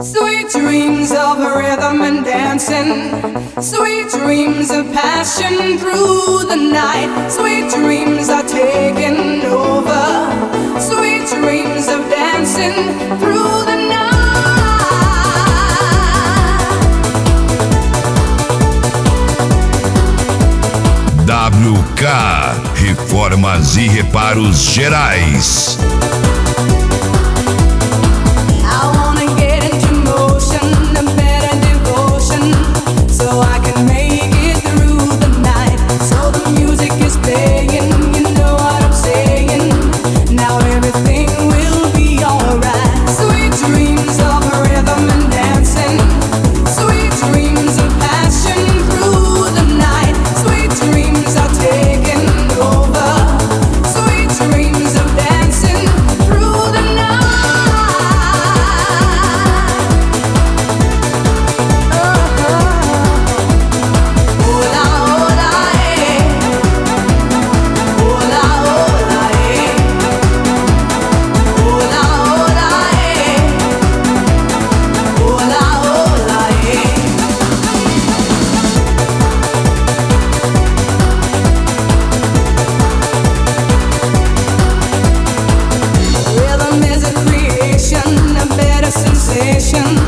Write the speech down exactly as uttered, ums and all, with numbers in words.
Sweet dreams of rhythm and dancing, sweet dreams of passion through the night. Sweet dreams are taking over, sweet dreams of dancing through the night. W K Reformas e Reparos Gerais. A better sensation.